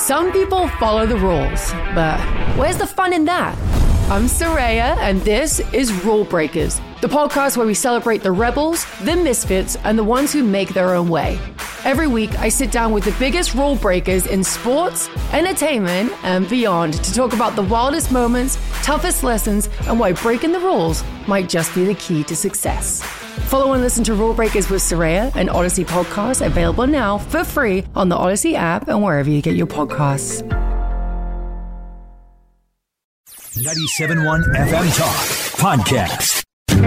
Some people follow the rules, but where's the fun in that? I'm Soraya, and this is Rule Breakers, the podcast where we celebrate the rebels, the misfits, and the ones who make their own way. Every week, I sit down with the biggest rule breakers in sports, entertainment, and beyond to talk about the wildest moments, toughest lessons, and why breaking the rules might just be the key to success. Follow and listen to Rule Breakers with Soraya, an Odyssey podcast available now for free on the Odyssey app and wherever you get your podcasts. 97.1 FM Talk Podcast.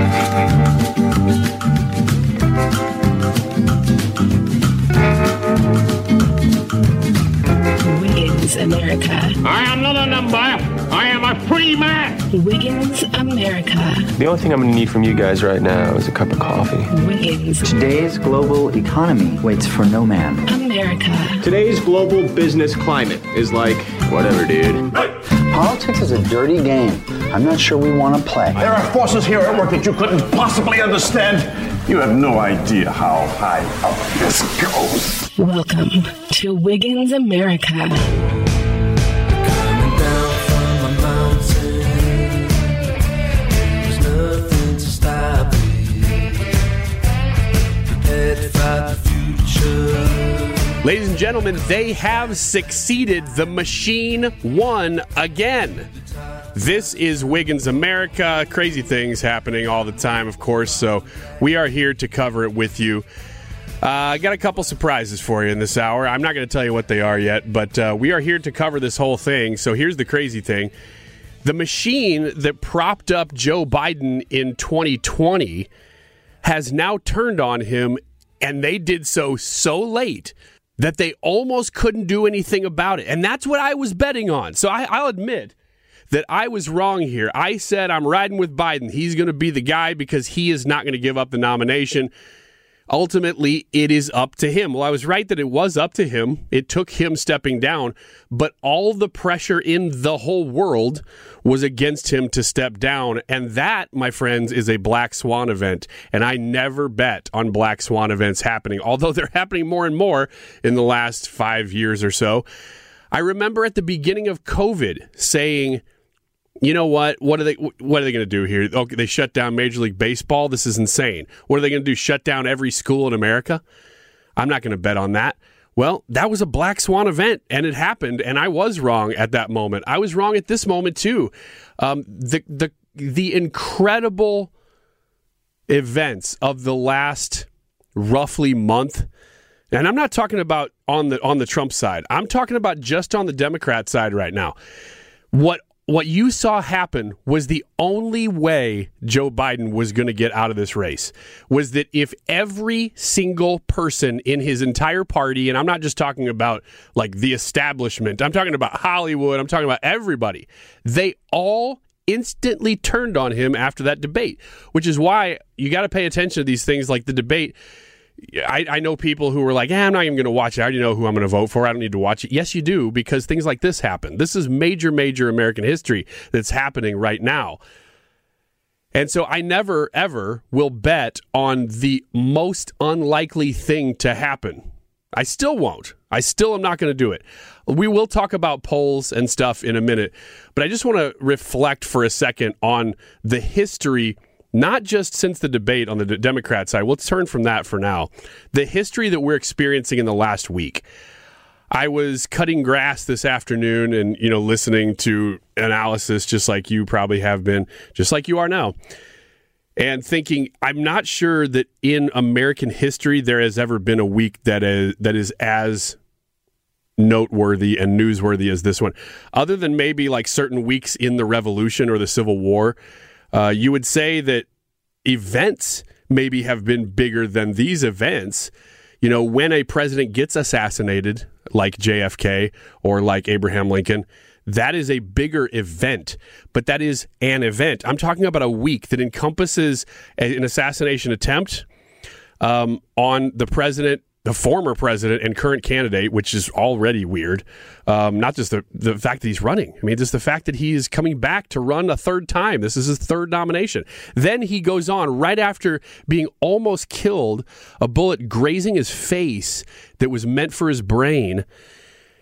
Wiggins America. I am not a number. I am a free man. Wiggins America. The only thing I'm going to need from you guys right now is a cup of coffee. Wiggins. Today's global economy waits for no man. America. Today's global business climate is like, whatever, dude. Politics is a dirty game. I'm not sure we want to play. There are forces here at work that you couldn't possibly understand. You have no idea how high up this goes. Welcome to Wiggins America. Coming down from the mountain, there's nothing to stop me. Prepared to fight the future. Ladies and gentlemen, they have succeeded. The machine won again. This is Wiggins America. Crazy things happening all the time, of course, so we are here to cover it with you. I got a couple surprises for you in this hour. I'm not going to tell you what they are yet, but we are here to cover this whole thing. So here's the crazy thing. The machine that propped up Joe Biden in 2020 has now turned on him, and they did so late that they almost couldn't do anything about it. And that's what I was betting on. So I'll admit that I was wrong here. I said I'm riding with Biden. He's going to be the guy because he is not going to give up the nomination. Ultimately, it is up to him. Well, I was right that it was up to him. It took him stepping down, but all the pressure in the whole world was against him to step down. And that, my friends, is a black swan event. And I never bet on black swan events happening, although they're happening more and more in the last 5 years or so. I remember at the beginning of COVID saying, you know what? What are they going to do here? Okay, they shut down Major League Baseball. This is insane. What are they going to do? Shut down every school in America? I'm not going to bet on that. Well, that was a black swan event, and it happened, and I was wrong at that moment. I was wrong at this moment too. The incredible events of the last roughly month, and I'm not talking about on the Trump side. I'm talking about just on the Democrat side right now. What you saw happen was the only way Joe Biden was going to get out of this race, was that if every single person in his entire party, and I'm not just talking about like the establishment, I'm talking about Hollywood, I'm talking about everybody, they all instantly turned on him after that debate, which is why you got to pay attention to these things like the debate. I know people who were like, I'm not even going to watch it. I already know who I'm going to vote for. I don't need to watch it. Yes, you do, because things like this happen. This is major American history that's happening right now. And so I never, ever will bet on the most unlikely thing to happen. I still won't. I still am not going to do it. We will talk about polls and stuff in a minute, but I just want to reflect for a second on the history, not just since the debate on the Democrat side. We'll turn from that for now. The history that we're experiencing in the last week. I was cutting grass this afternoon and, listening to analysis just like you probably have been, just like you are now, and thinking, I'm not sure that in American history there has ever been a week that is as noteworthy and newsworthy as this one. Other than maybe like certain weeks in the Revolution or the Civil War, you would say that events maybe have been bigger than these events. When a president gets assassinated, like JFK or like Abraham Lincoln, that is a bigger event, but that is an event. I'm talking about a week that encompasses an assassination attempt on the president, the former president and current candidate, which is already weird. Not just the fact that he's running. I mean, just the fact that he is coming back to run a third time. This is his third nomination. Then he goes on right after being almost killed, a bullet grazing his face that was meant for his brain.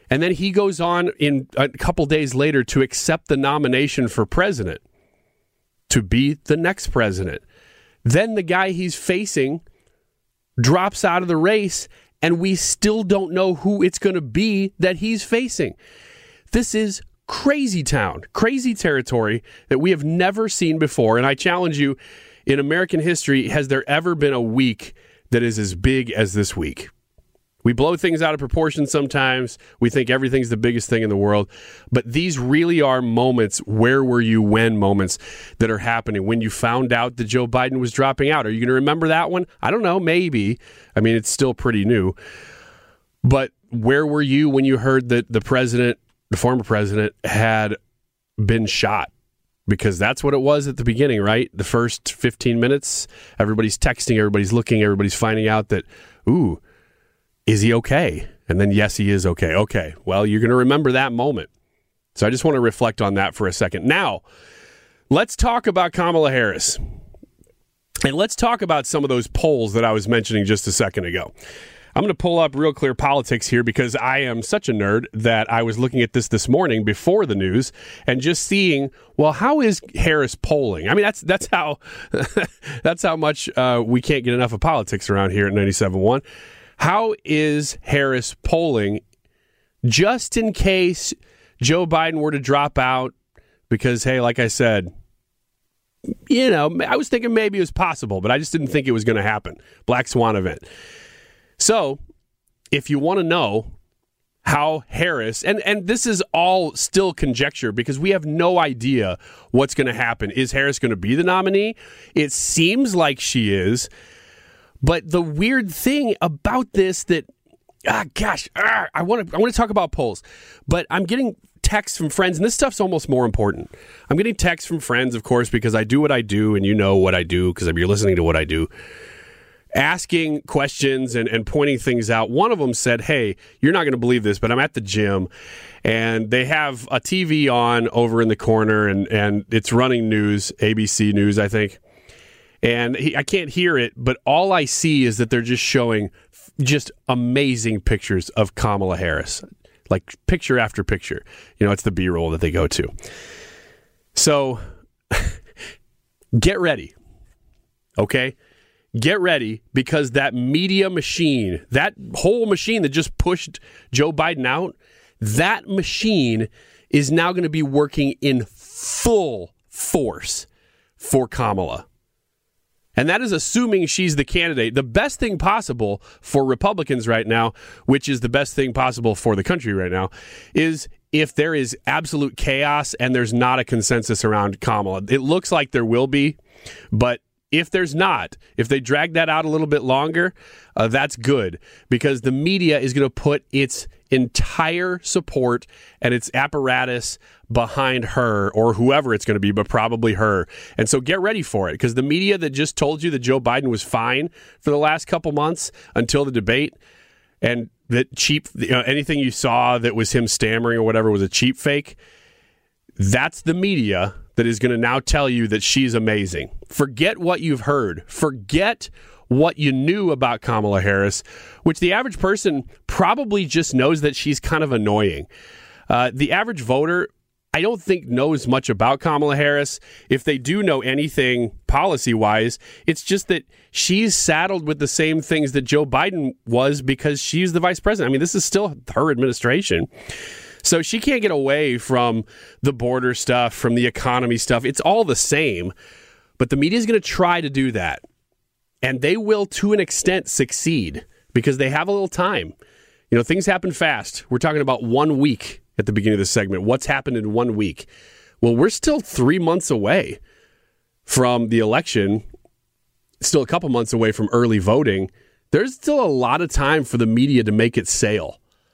And then he goes on in a couple days later to accept the nomination for president, to be the next president. Then the guy he's facing drops out of the race, and we still don't know who it's going to be that he's facing. This is crazy town, crazy territory that we have never seen before. And I challenge you, in American history, has there ever been a week that is as big as this week? We blow things out of proportion sometimes. We think everything's the biggest thing in the world. But these really are moments, where were you when moments that are happening. When you found out that Joe Biden was dropping out, are you going to remember that one? I don't know, maybe. I mean, it's still pretty new. But where were you when you heard that the president, the former president, had been shot? Because that's what it was at the beginning, right? The first 15 minutes, everybody's texting, everybody's looking, everybody's finding out that, ooh, is he okay? And then, yes, he is okay. Okay, well, you're going to remember that moment. So I just want to reflect on that for a second. Now, let's talk about Kamala Harris. And let's talk about some of those polls that I was mentioning just a second ago. I'm going to pull up Real Clear Politics here because I am such a nerd that I was looking at this morning before the news and just seeing, well, how is Harris polling? I mean, that's how that's how much we can't get enough of politics around here at 97.1. How is Harris polling, just in case Joe Biden were to drop out? Because, hey, like I said, you know, I was thinking maybe it was possible, but I just didn't think it was going to happen. Black Swan event. So, if you want to know how Harris, and this is all still conjecture because we have no idea what's going to happen. Is Harris going to be the nominee? It seems like she is. But the weird thing about this that, I want to talk about polls, but I'm getting texts from friends, and this stuff's almost more important. I'm getting texts from friends, of course, because I do what I do, and you know what I do because you're listening to what I do, asking questions and pointing things out. One of them said, hey, you're not going to believe this, but I'm at the gym, and they have a TV on over in the corner, and it's running news, ABC News, I think. And I can't hear it, but all I see is that they're just showing just amazing pictures of Kamala Harris, like picture after picture. You know, it's the B-roll that they go to. So get ready, okay? Get ready, because that media machine, that whole machine that just pushed Joe Biden out, that machine is now going to be working in full force for Kamala. And that is assuming she's the candidate. The best thing possible for Republicans right now, which is the best thing possible for the country right now, is if there is absolute chaos and there's not a consensus around Kamala. It looks like there will be, but if there's not, if they drag that out a little bit longer, that's good, because the media is going to put its entire support and its apparatus behind her, or whoever it's going to be, but probably her. And so get ready for it, because the media that just told you that Joe Biden was fine for the last couple months until the debate, and that cheap, anything you saw that was him stammering or whatever was a cheap fake, that's the media that is going to now tell you that she's amazing. Forget what you've heard. Forget what you knew about Kamala Harris, which the average person probably just knows that she's kind of annoying. The average voter, I don't think, knows much about Kamala Harris. If they do know anything policy-wise, it's just that she's saddled with the same things that Joe Biden was, because she's the vice president. I mean, this is still her administration. So she can't get away from the border stuff, from the economy stuff. It's all the same. But the media is going to try to do that. And they will, to an extent, succeed, because they have a little time. You know, things happen fast. We're talking about 1 week at the beginning of this segment. What's happened in 1 week? Well, we're still 3 months away from the election, still a couple months away from early voting. There's still a lot of time for the media to make its sale.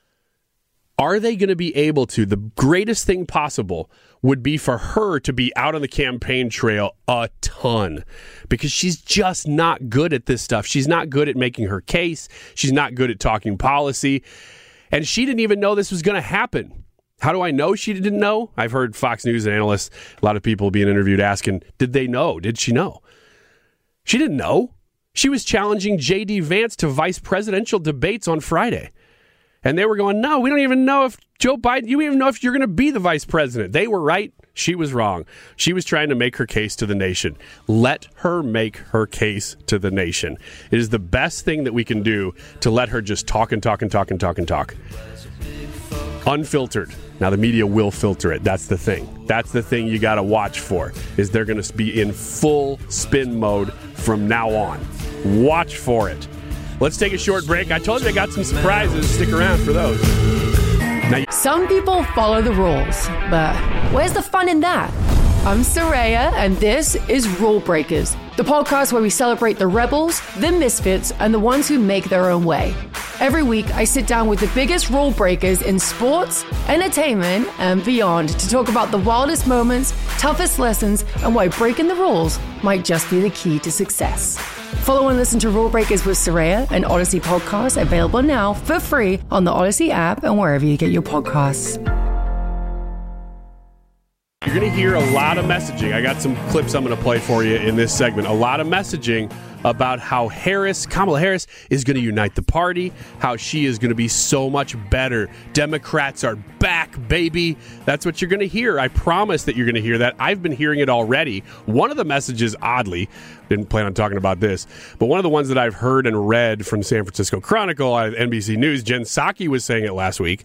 Are they going to be able to? The greatest thing possible would be for her to be out on the campaign trail a ton, because she's just not good at this stuff. She's not good at making her case. She's not good at talking policy. And she didn't even know this was going to happen. How do I know she didn't know? I've heard Fox News analysts, a lot of people being interviewed asking, did they know? Did she know? She didn't know. She was challenging J.D. Vance to vice presidential debates on Friday. And they were going, no, we don't even know if Joe Biden, you don't even know if you're going to be the vice president. They were right. She was wrong. She was trying to make her case to the nation. Let her make her case to the nation. It is the best thing that we can do to let her just talk and talk and talk and talk and talk. Unfiltered. Now, the media will filter it. That's the thing. That's the thing you got to watch for, is they're going to be in full spin mode from now on. Watch for it. Let's take a short break. I told you I got some surprises. Stick around for those. Some people follow the rules, but where's the fun in that? I'm Soraya, and this is Rule Breakers, the podcast where we celebrate the rebels, the misfits, and the ones who make their own way. Every week, I sit down with the biggest rule breakers in sports, entertainment, and beyond to talk about the wildest moments, toughest lessons, and why breaking the rules might just be the key to success. Follow and listen to Rule Breakers with Soraya, an Odyssey podcast available now for free on the Odyssey app and wherever you get your podcasts. You're going to hear a lot of messaging. I got some clips I'm going to play for you in this segment. A lot of messaging about how Kamala Harris, is going to unite the party, how she is going to be so much better. Democrats are back, baby. That's what you're going to hear. I promise that you're going to hear that. I've been hearing it already. One of the messages, oddly, didn't plan on talking about this, but one of the ones that I've heard and read from San Francisco Chronicle, NBC News, Jen Psaki was saying it last week,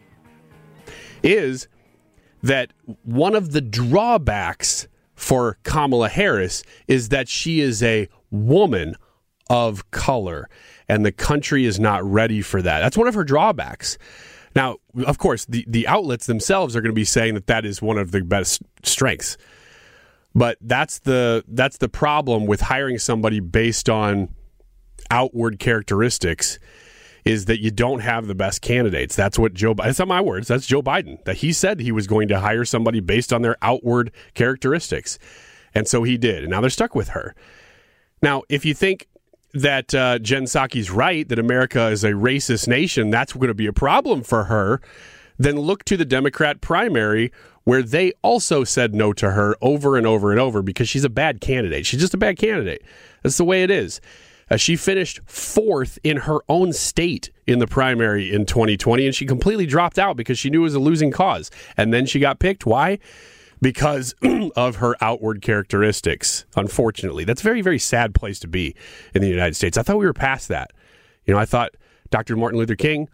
is that one of the drawbacks for Kamala Harris is that she is a woman of color, and the country is not ready for that. That's one of her drawbacks. Now, of course, the outlets themselves are going to be saying that that is one of the best strengths. But that's the problem with hiring somebody based on outward characteristics, is that you don't have the best candidates. That's what Joe Biden, that's not my words, that's Joe Biden, that he said he was going to hire somebody based on their outward characteristics. And so he did. And now they're stuck with her. Now, if you think that Jen Psaki's right, that America is a racist nation, that's going to be a problem for her, then look to the Democrat primary, where they also said no to her over and over and over because she's a bad candidate. She's just a bad candidate. That's the way it is. She finished 4th in her own state in the primary in 2020, and she completely dropped out because she knew it was a losing cause. And then she got picked. Why? Because of her outward characteristics, unfortunately. That's a very, very sad place to be in the United States. I thought we were past that. You know, I thought Dr. Martin Luther King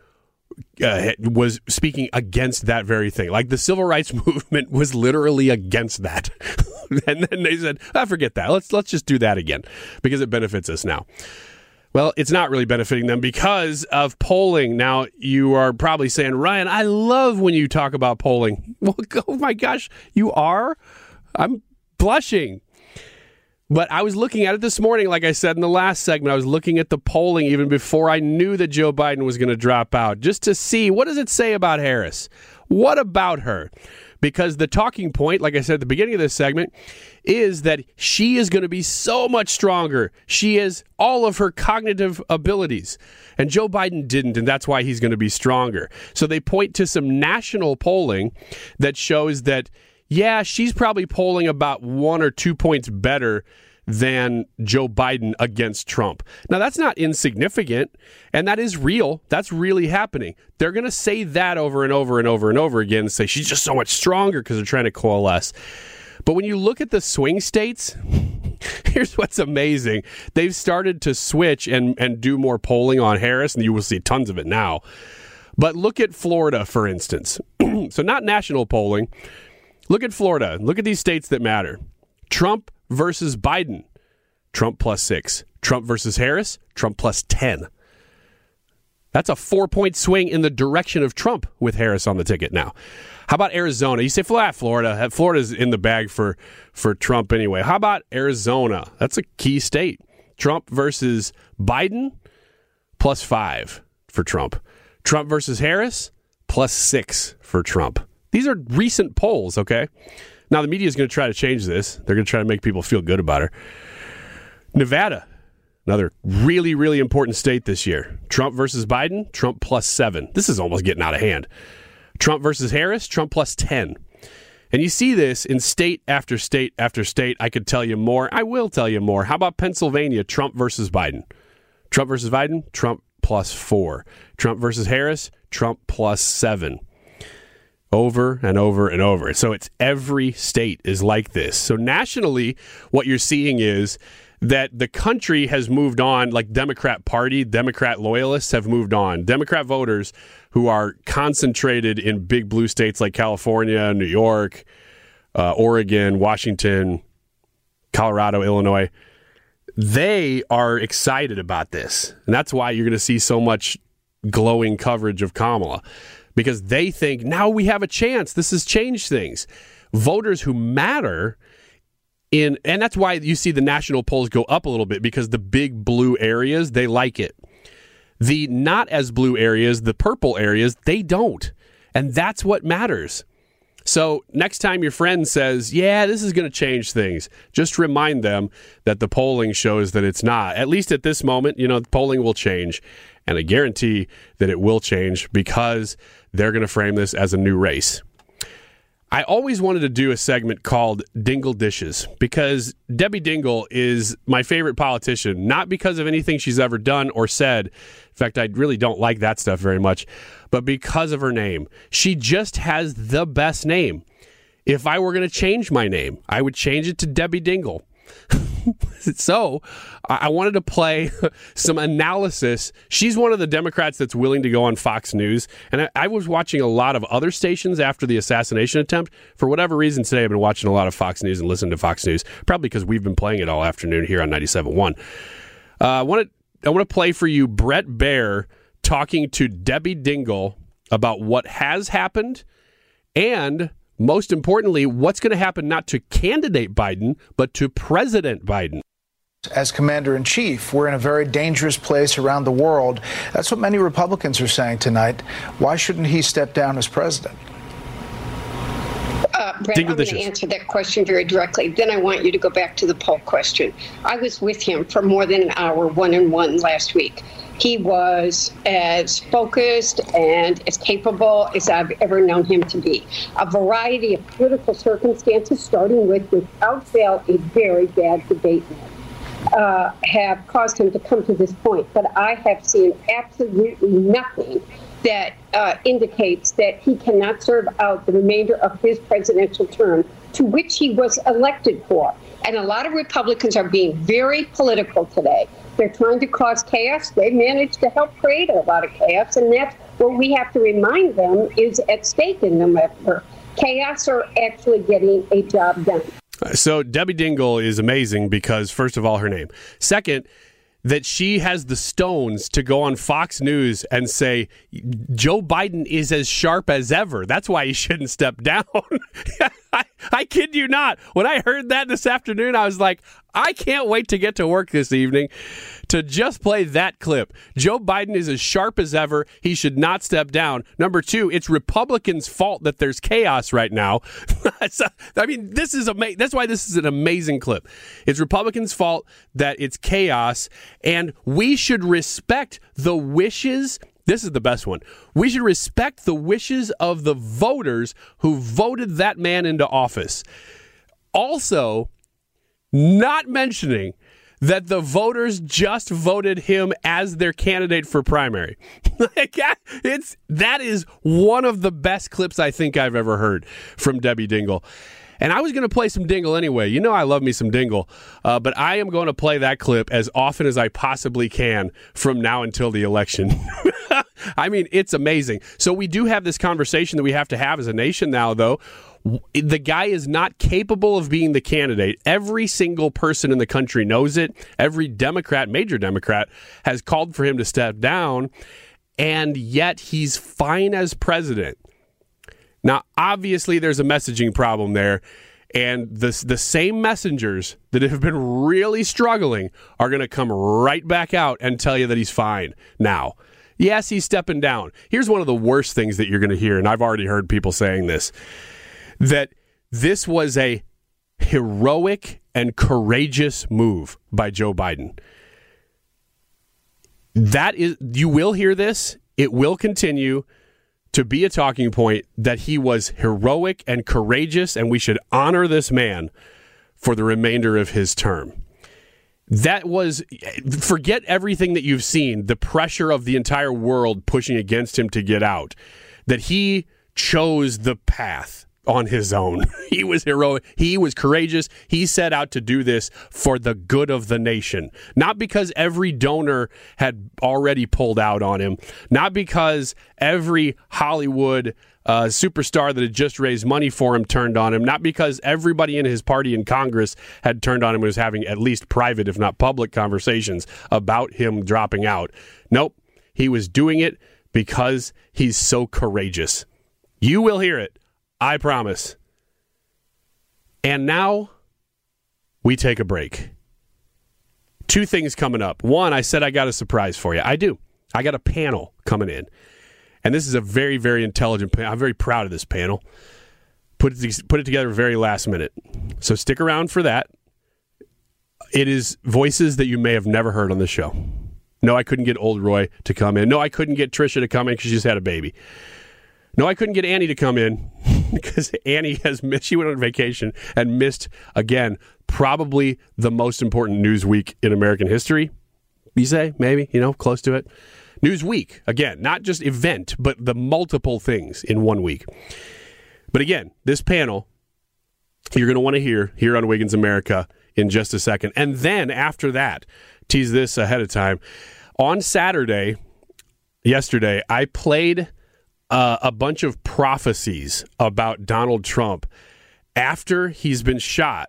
was speaking against that very thing. Like, the civil rights movement was literally against that. And then they said, forget that. Let's just do that again because it benefits us now. Well, it's not really benefiting them because of polling. Now, you are probably saying, Ryan, I love when you talk about polling. Well, oh my gosh, you are? I'm blushing. But I was looking at it this morning, like I said in the last segment. I was looking at the polling even before I knew that Joe Biden was going to drop out, just to see, what does it say about Harris? What about her? Because the talking point, like I said at the beginning of this segment, is that she is going to be so much stronger. She has all of her cognitive abilities. And Joe Biden didn't, and that's why he's going to be stronger. So they point to some national polling that shows that, yeah, she's probably polling about 1 or 2 points better than Joe Biden against Trump. Now, that's not insignificant, and that is real. That's really happening. They're going to say that over and over and over and over again and say she's just so much stronger because they're trying to coalesce. But when you look at the swing states, here's what's amazing. They've started to switch and do more polling on Harris, and you will see tons of it now. But look at Florida, for instance. So not national polling. Look at Florida. Look at these states that matter. Trump versus Biden, Trump +6. Trump versus Harris, Trump +10. That's a 4-point swing in the direction of Trump with Harris on the ticket now. How about Arizona? You say Florida. Florida's in the bag for Trump anyway. How about Arizona? That's a key state. Trump versus Biden, +5 for Trump. Trump versus Harris, +6 for Trump. These are recent polls, okay? Now, the media is going to try to change this. They're going to try to make people feel good about her. Nevada, another really, really important state this year. Trump versus Biden, Trump +7. This is almost getting out of hand. Trump versus Harris, Trump +10. And you see this in state after state after state. I could tell you more. I will tell you more. How about Pennsylvania, Trump versus Biden? Trump versus Biden, Trump +4. Trump versus Harris, Trump plus 7. Over and over and over. So it's every state is like this. So nationally, what you're seeing is that the country has moved on, like Democrat Party, Democrat loyalists have moved on. Democrat voters who are concentrated in big blue states like California, New York, Oregon, Washington, Colorado, Illinois, they are excited about this. And that's why you're going to see so much glowing coverage of Kamala. Because they think, now we have a chance. This has changed things. Voters who matter, and that's why you see the national polls go up a little bit, because the big blue areas, they like it. The not as blue areas, the purple areas, they don't. And that's what matters. So next time your friend says, yeah, this is going to change things, just remind them that the polling shows that it's not. At least at this moment, the polling will change. And I guarantee that it will change because they're going to frame this as a new race. I always wanted to do a segment called Dingle Dishes because Debbie Dingell is my favorite politician, not because of anything she's ever done or said. In fact, I really don't like that stuff very much, but because of her name. She just has the best name. If I were going to change my name, I would change it to Debbie Dingell. So I wanted to play some analysis. She's one of the Democrats that's willing to go on Fox News. And I was watching a lot of other stations after the assassination attempt. For whatever reason today, I've been watching a lot of Fox News and listening to Fox News, probably because we've been playing it all afternoon here on 97.1. I want to play for you Brett Baer talking to Debbie Dingell about what has happened and, most importantly, what's going to happen not to candidate Biden, but to President Biden. As commander-in-chief, we're in a very dangerous place around the world. That's what many Republicans are saying tonight. Why shouldn't he step down as president? Brett, I'm going to answer that question very directly. Then I want you to go back to the poll question. I was with him for more than an hour, one-on-one last week. He was as focused and as capable as I've ever known him to be. A variety of political circumstances, starting with, without fail, a very bad debate have caused him to come to this point. But I have seen absolutely nothing that indicates that he cannot serve out the remainder of his presidential term, to which he was elected for. And a lot of Republicans are being very political today. They're trying to cause chaos. They managed to help create a lot of chaos, and that's what we have to remind them is at stake in November. Chaos or actually getting a job done. So Debbie Dingell is amazing because, first of all, her name. Second, that she has the stones to go on Fox News and say Joe Biden is as sharp as ever. That's why he shouldn't step down. I kid you not. When I heard that this afternoon, I was like, I can't wait to get to work this evening to just play that clip. Joe Biden is as sharp as ever. He should not step down. Number two, it's Republicans' fault that there's chaos right now. I mean, this is that's why this is an amazing clip. It's Republicans' fault that it's chaos, and we should respect the wishes. This is the best one. We should respect the wishes of the voters who voted that man into office. Also, not mentioning that the voters just voted him as their candidate for primary. That is one of the best clips I think I've ever heard from Debbie Dingell. And I was going to play some Dingell anyway. You know I love me some Dingell. But I am going to play that clip as often as I possibly can from now until the election. I mean, it's amazing. So we do have this conversation that we have to have as a nation now, though. The guy is not capable of being the candidate. Every single person in the country knows it. Every Democrat, major Democrat, has called for him to step down. And yet he's fine as president. Now, obviously, there's a messaging problem there, and the same messengers that have been really struggling are going to come right back out and tell you that he's fine now. Yes, he's stepping down. Here's one of the worst things that you're going to hear, and I've already heard people saying this, that this was a heroic and courageous move by Joe Biden. That is, you will hear this. It will continue to be a talking point that he was heroic and courageous, and we should honor this man for the remainder of his term. That was, forget everything that you've seen, the pressure of the entire world pushing against him to get out, that he chose the path on his own. He was heroic. He was courageous. He set out to do this for the good of the nation. Not because every donor had already pulled out on him. Not because every Hollywood superstar that had just raised money for him turned on him. Not because everybody in his party in Congress had turned on him and was having at least private, if not public, conversations about him dropping out. Nope. He was doing it because he's so courageous. You will hear it. I promise. And now we take a break. Two things coming up. One, I said I got a surprise for you. I do. I got a panel coming in. And this is a very, very intelligent panel. I'm very proud of this panel. Put it together very last minute. So stick around for that. It is voices that you may have never heard on the show. No, I couldn't get Old Roy to come in. No, I couldn't get Trisha to come in because she just had a baby. No, I couldn't get Annie to come in because Annie has missed. She went on vacation and missed, again, probably the most important news week in American history. You say? Maybe, close to it. News week, again, not just event, but the multiple things in 1 week. But again, this panel, you're going to want to hear here on Wiggins America in just a second. And then after that, tease this ahead of time. On Saturday, yesterday, I played a bunch of prophecies about Donald Trump after he's been shot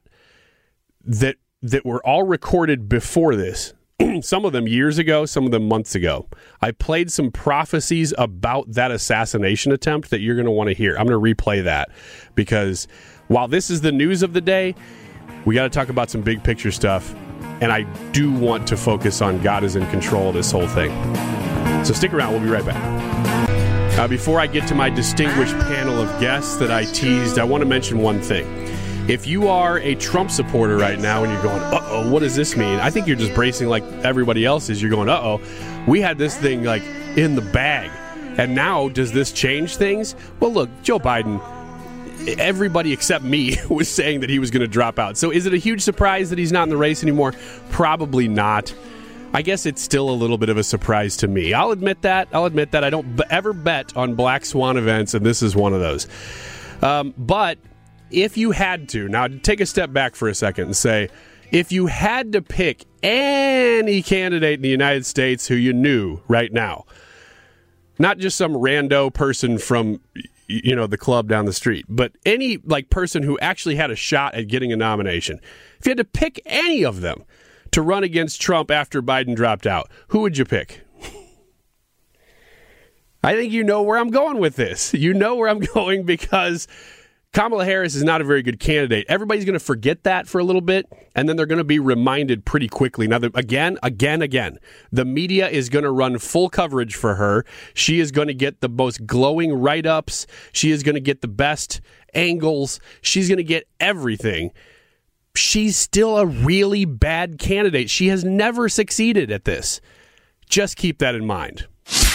that were all recorded before this. Some of them years ago, some of them months ago. I played some prophecies about that assassination attempt that you're going to want to hear. I'm going to replay that because while this is the news of the day, we got to talk about some big picture stuff. And I do want to focus on God is in control of this whole thing. So stick around. We'll be right back. Before I get to my distinguished panel of guests that I teased, I want to mention one thing. If you are a Trump supporter right now and you're going, uh-oh, what does this mean? I think you're just bracing like everybody else is. You're going, uh-oh, we had this thing like in the bag. And now, does this change things? Well, look, Joe Biden, everybody except me was saying that he was going to drop out. So is it a huge surprise that he's not in the race anymore? Probably not. I guess it's still a little bit of a surprise to me. I'll admit that. I don't ever bet on black swan events, and this is one of those. But if you had to, now take a step back for a second and say, if you had to pick any candidate in the United States who you knew right now, not just some rando person from, the club down the street, but any person who actually had a shot at getting a nomination, if you had to pick any of them to run against Trump after Biden dropped out, who would you pick? I think you know where I'm going with this. You know where I'm going because Kamala Harris is not a very good candidate. Everybody's going to forget that for a little bit, and then they're going to be reminded pretty quickly. Now, again, the media is going to run full coverage for her. She is going to get the most glowing write-ups. She is going to get the best angles. She's going to get everything. She's still a really bad candidate. She has never succeeded at this. Just keep that in mind.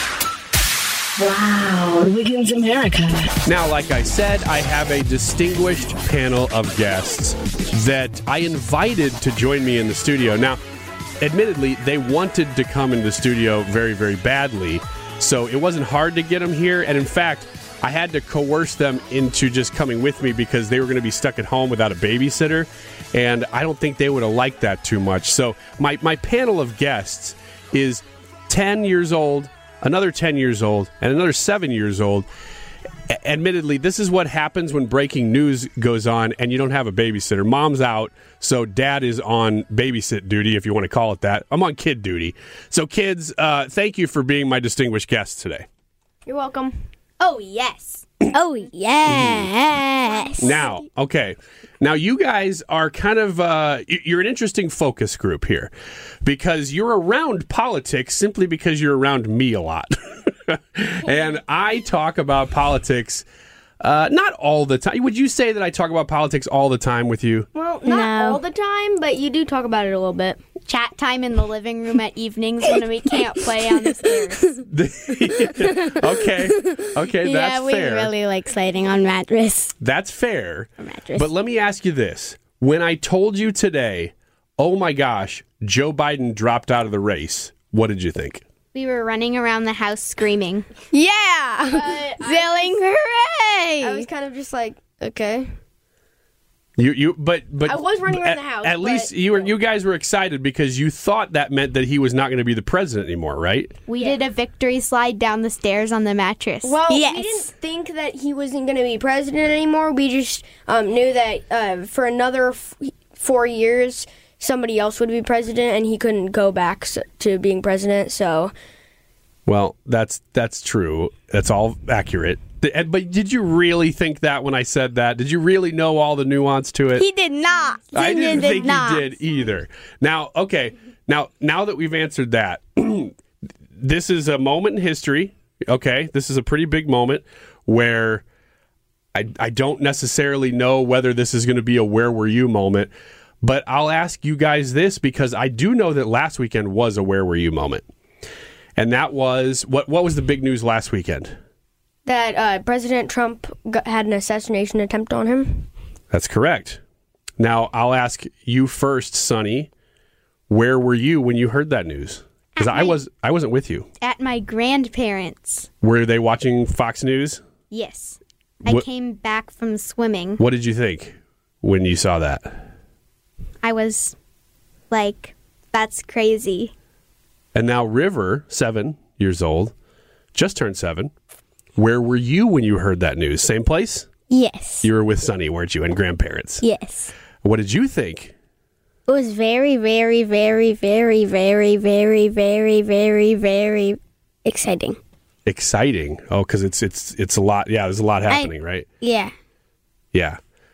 Wow, Wiggins America. Now, like I said, I have a distinguished panel of guests that I invited to join me in the studio. Now, admittedly, they wanted to come in the studio very, very badly, so it wasn't hard to get them here. And in fact, I had to coerce them into just coming with me because they were going to be stuck at home without a babysitter, and I don't think they would have liked that too much. So my panel of guests is 10 years old, another 10 years old, and another 7 years old. Admittedly, this is what happens when breaking news goes on and you don't have a babysitter. Mom's out, so dad is on babysit duty, if you want to call it that. I'm on kid duty. So kids, thank you for being my distinguished guests today. You're welcome. Oh, yes. Oh, yes. Now, okay. Now, you guys are kind of, you're an interesting focus group here because you're around politics simply because you're around me a lot. And I talk about politics not all the time. Would you say that I talk about politics all the time with you? Well, not all the time, but you do talk about it a little bit. Chat time in the living room at evenings when we can't play on the stairs. Okay, that's fair. Yeah, we really like sliding on mattress. That's fair. But let me ask you this. When I told you today, oh my gosh, Joe Biden dropped out of the race, what did you think? We were running around the house screaming. Yeah! Yelling, hooray! I was kind of just like, okay. But I was running around the house. At least you guys were excited because you thought that meant that he was not going to be the president anymore, right? We did a victory slide down the stairs on the mattress. Well, we didn't think that he wasn't going to be president anymore. We just knew that for another 4 years, somebody else would be president, and he couldn't go back to being president. So, well, that's true. That's all accurate. But did you really think that when I said that? Did you really know all the nuance to it? He did not. I didn't think he did either. Now, okay. Now that we've answered that, this is a moment in history. Okay, this is a pretty big moment where I don't necessarily know whether this is going to be a where were you moment, but I'll ask you guys this because I do know that last weekend was a where were you moment. And that was, what was the big news last weekend? That President Trump had an assassination attempt on him. That's correct. Now, I'll ask you first, Sonny. Where were you when you heard that news? Because I wasn't with you. At my grandparents'. Were they watching Fox News? Yes. I came back from swimming. What did you think when you saw that? I was like, that's crazy. And now River, 7 years old, just turned 7. Where were you when you heard that news? Same place? Yes. You were with Sonny, weren't you, and grandparents? Yes. What did you think? It was very, very, very, very, very, very, very, very, very exciting. Exciting? Oh, because it's a lot. Yeah, there's a lot happening, right? Yeah. Yeah.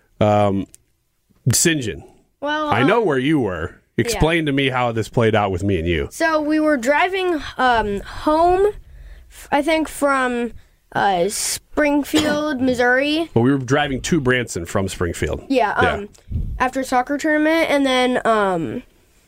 St. John. Well, I know where you were. Explain to me how this played out with me and you. So we were driving home, I think, from Springfield, Missouri. Well, we were driving to Branson from Springfield. Yeah. After a soccer tournament, and then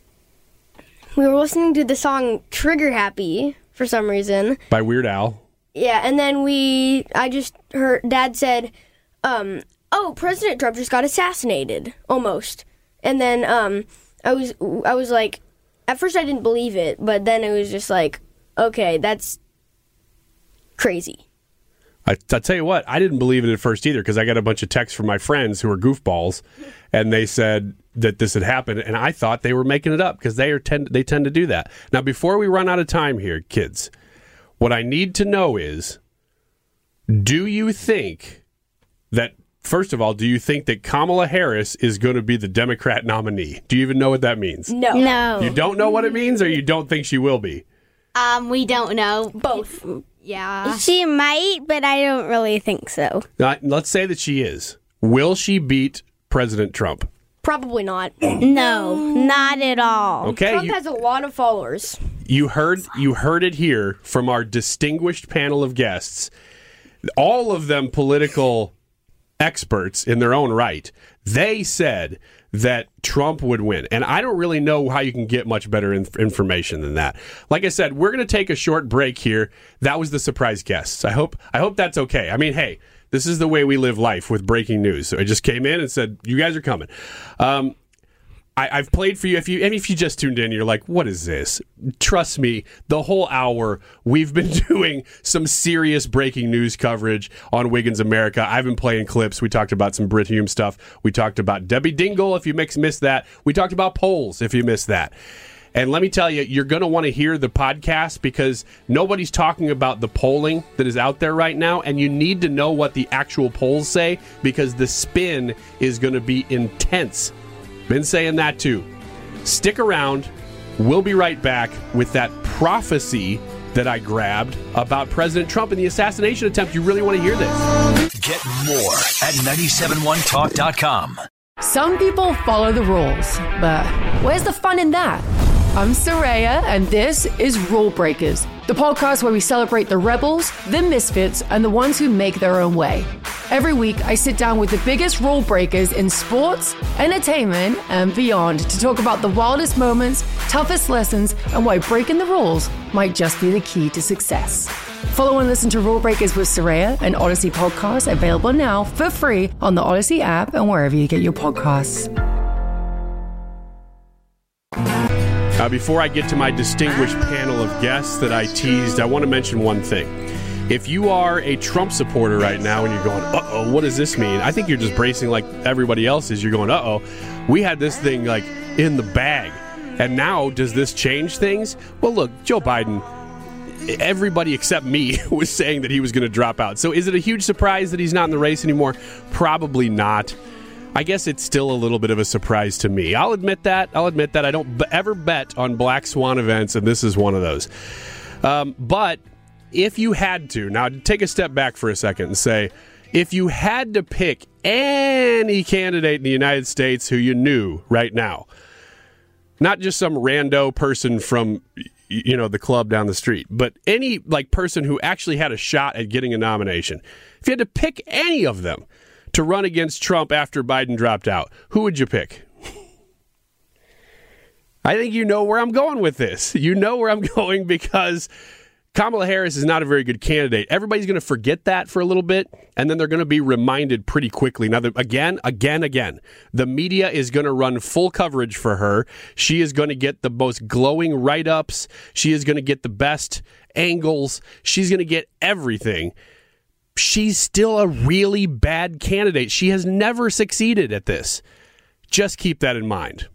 we were listening to the song "Trigger Happy" for some reason by Weird Al. Yeah, and then I just heard Dad said, "Oh, President Trump just got assassinated, almost." And then I was like, at first I didn't believe it, but then it was just like, okay, that's crazy. I tell you what, I didn't believe it at first either because I got a bunch of texts from my friends who are goofballs, and they said that this had happened, and I thought they were making it up because they tend to do that. Now, before we run out of time here, kids, what I need to know is, do you think that, first of all, do you think that Kamala Harris is going to be the Democrat nominee? Do you even know what that means? No. You don't know what it means, or you don't think she will be? We don't know. Both. Yeah. She might, but I don't really think so. Let's say that she is. Will she beat President Trump? Probably not. No, not at all. Okay. Trump has a lot of followers. You heard it here from our distinguished panel of guests. All of them political experts in their own right. They said that Trump would win. And I don't really know how you can get much better information than that. Like I said, we're going to take a short break here. That was the surprise guests. I hope that's okay. I mean, hey, this is the way we live life with breaking news. So I just came in and said, you guys are coming. I've played for you. If you just tuned in, you're like, what is this? Trust me, the whole hour, we've been doing some serious breaking news coverage on Wiggins America. I've been playing clips. We talked about some Brit Hume stuff. We talked about Debbie Dingle, if you missed that. We talked about polls, if you missed that. And let me tell you, you're going to want to hear the podcast because nobody's talking about the polling that is out there right now, and you need to know what the actual polls say because the spin is going to be intense. Been saying that too. Stick around. We'll be right back with that prophecy that I grabbed about President Trump and the assassination attempt. You really want to hear this? Get more at 971talk.com. Some people follow the rules, but where's the fun in that? I'm Soraya, and this is Rule Breakers, the podcast where we celebrate the rebels, the misfits, and the ones who make their own way. Every week, I sit down with the biggest rule breakers in sports, entertainment, and beyond to talk about the wildest moments, toughest lessons, and why breaking the rules might just be the key to success. Follow and listen to Rule Breakers with Soraya, an Odyssey podcast available now for free on the Odyssey app and wherever you get your podcasts. before I get to my distinguished panel of guests that I teased, I want to mention one thing. If you are a Trump supporter right now and you're going, uh-oh, what does this mean? I think you're just bracing like everybody else is. You're going, uh-oh, we had this thing like in the bag. And now, does this change things? Well, look, Joe Biden, everybody except me was saying that he was going to drop out. So is it a huge surprise that he's not in the race anymore? Probably not. I guess it's still a little bit of a surprise to me. I'll admit that. I don't ever bet on black swan events, and this is one of those. But if you had to, now take a step back for a second and say, if you had to pick any candidate in the United States who you knew right now, not just some rando person from, the club down the street, but any person who actually had a shot at getting a nomination, if you had to pick any of them to run against Trump after Biden dropped out, who would you pick? I think you know where I'm going with this. You know where I'm going because Kamala Harris is not a very good candidate. Everybody's going to forget that for a little bit, and then they're going to be reminded pretty quickly. Now, again, the media is going to run full coverage for her. She is going to get the most glowing write-ups. She is going to get the best angles. She's going to get everything. She's still a really bad candidate. She has never succeeded at this. Just keep that in mind.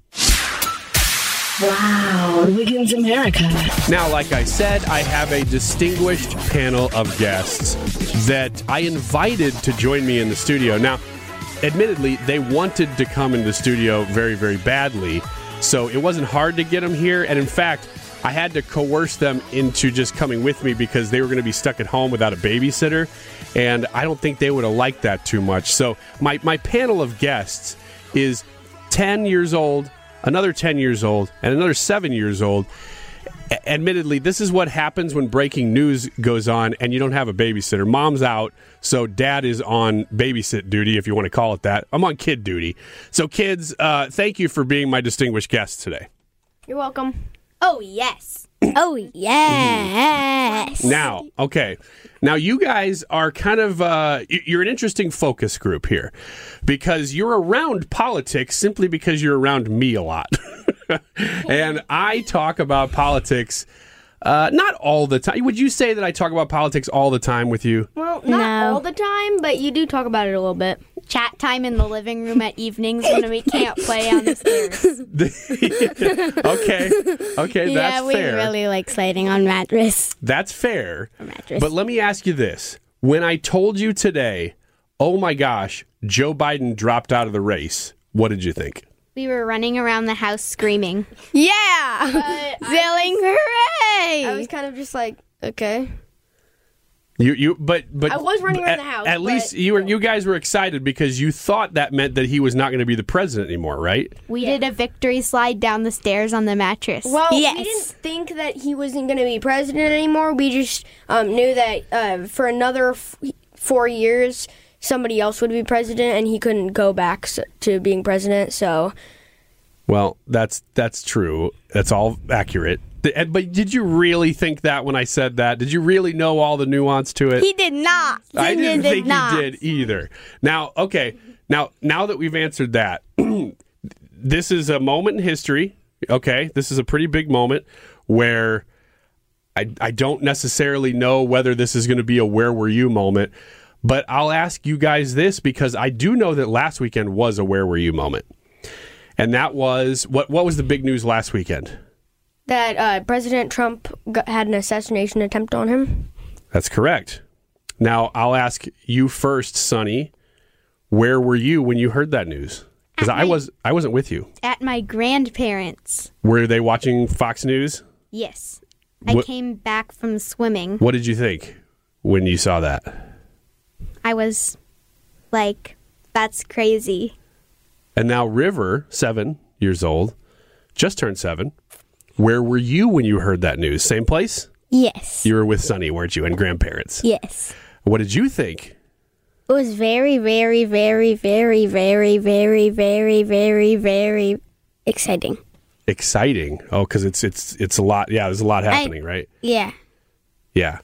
Wow, Wiggins America. Now, like I said, I have a distinguished panel of guests that I invited to join me in the studio. Now, admittedly, they wanted to come into the studio very, very badly, so it wasn't hard to get them here. And in fact, I had to coerce them into just coming with me because they were going to be stuck at home without a babysitter, and I don't think they would have liked that too much. So my panel of guests is 10 years old, another 10 years old, and another 7 years old. Admittedly, this is what happens when breaking news goes on and you don't have a babysitter. Mom's out, so dad is on babysit duty, if you want to call it that. I'm on kid duty. So kids, thank you for being my distinguished guests today. You're welcome. Oh, yes. Oh, yes. Now, okay. Now, you guys are kind of, you're an interesting focus group here because you're around politics simply because you're around me a lot. And I talk about politics not all the time. Would you say that I talk about politics all the time with you? Well, not all the time, but you do talk about it a little bit. Chat time in the living room at evenings when we can't play on the stairs. Okay, that's yeah, we fair. really like sliding on mattress. That's fair. But let me ask you this. When I told you today, oh my gosh, Joe Biden dropped out of the race, what did you think? We were running around the house screaming. Yeah! Yelling, hooray! I was kind of just like, okay. But I was running around the house. At least you guys were excited because you thought that meant that he was not going to be the president anymore, right? We did a victory slide down the stairs on the mattress. Well, we didn't think that he wasn't going to be president anymore. We just knew that for another 4 years, somebody else would be president, and he couldn't go back to being president. So, well, that's true. That's all accurate. But did you really think that when I said that? Did you really know all the nuance to it? He did not. I didn't think you did either. Now, okay. Now that we've answered that, this is a moment in history. Okay, this is a pretty big moment where I don't necessarily know whether this is going to be a "Where were you" moment. But I'll ask you guys this because I do know that last weekend was a "Where were you" moment. And that was, what was the big news last weekend? That President Trump had an assassination attempt on him. That's correct. Now, I'll ask you first, Sonny. Where were you when you heard that news? Because I wasn't with you. At my grandparents'. Were they watching Fox News? Yes. I came back from swimming. What did you think when you saw that? I was like, that's crazy. And now River, 7 years old, just turned 7. Where were you when you heard that news? Same place? Yes. You were with Sonny, weren't you, and grandparents? Yes. What did you think? It was very, very, very, very, very, very, very, very, very exciting. Exciting? Oh, because it's a lot. Yeah, there's a lot happening, right? Yeah. Yeah.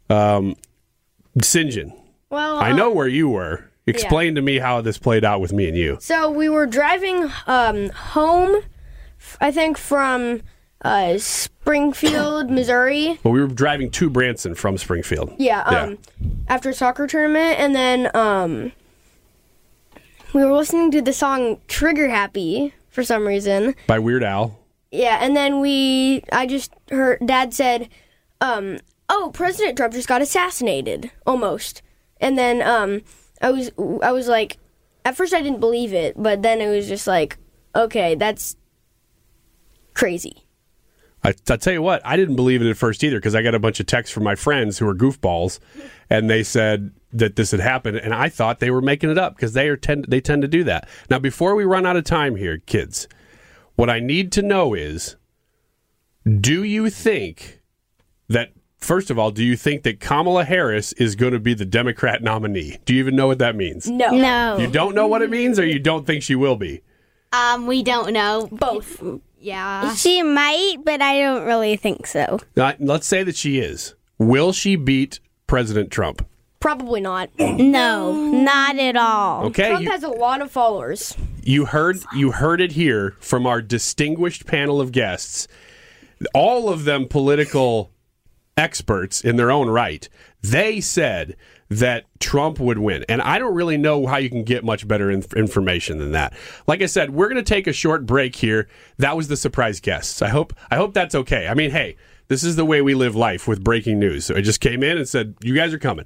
St. John. Well, I know where you were. Explain to me how this played out with me and you. So we were driving home, I think, from Springfield, Missouri. Well, we were driving to Branson from Springfield. Yeah, after a soccer tournament, and then we were listening to the song Trigger Happy for some reason. By Weird Al. Yeah, and then I just heard Dad said, oh, President Trump just got assassinated, almost. And then I was like, at first I didn't believe it, but then it was just like, okay, that's crazy. I'll tell you what, I didn't believe it at first either, because I got a bunch of texts from my friends who are goofballs, and they said that this had happened, and I thought they were making it up, because they tend to do that. Now, before we run out of time here, kids, what I need to know is, do you think that, first of all, do you think that Kamala Harris is going to be the Democrat nominee? Do you even know what that means? No. You don't know what it means, or you don't think she will be? We don't know. Both. Yeah. She might, but I don't really think so. Let's say that she is. Will she beat President Trump? Probably not. No, not at all. Okay. Trump has a lot of followers. You heard it here from our distinguished panel of guests. All of them political experts in their own right. They said that Trump would win. And I don't really know how you can get much better information than that. Like I said, we're going to take a short break here. That was the surprise guests. I hope that's okay. I mean, hey, this is the way we live life with breaking news. So I just came in and said, you guys are coming.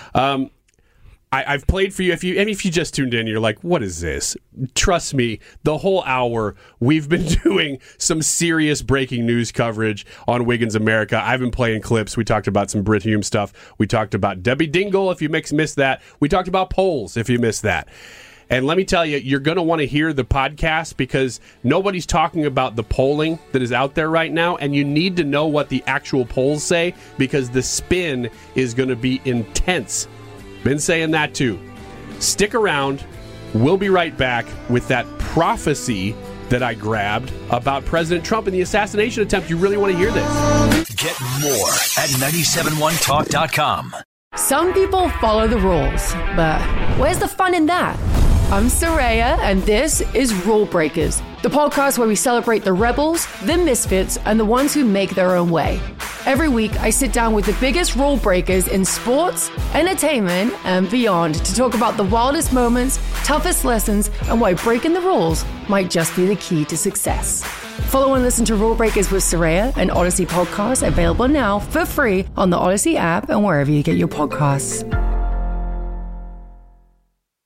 I've played for you. If you just tuned in, you're like, what is this? Trust me, the whole hour, we've been doing some serious breaking news coverage on Wiggins America. I've been playing clips. We talked about some Brit Hume stuff. We talked about Debbie Dingle, if you missed that. We talked about polls, if you missed that. And let me tell you, you're going to want to hear the podcast, because nobody's talking about the polling that is out there right now, and you need to know what the actual polls say, because the spin is going to be intense. Been saying that too. Stick around. We'll be right back with that prophecy that I grabbed about President Trump and the assassination attempt. You really want to hear this? Get more at 971talk.com. Some people follow the rules, but where's the fun in that? I'm Soraya, and this is Rule Breakers, the podcast where we celebrate the rebels, the misfits, and the ones who make their own way. Every week, I sit down with the biggest rule breakers in sports, entertainment, and beyond to talk about the wildest moments, toughest lessons, and why breaking the rules might just be the key to success. Follow and listen to Rule Breakers with Soraya, an Odyssey podcast, available now for free on the Odyssey app and wherever you get your podcasts.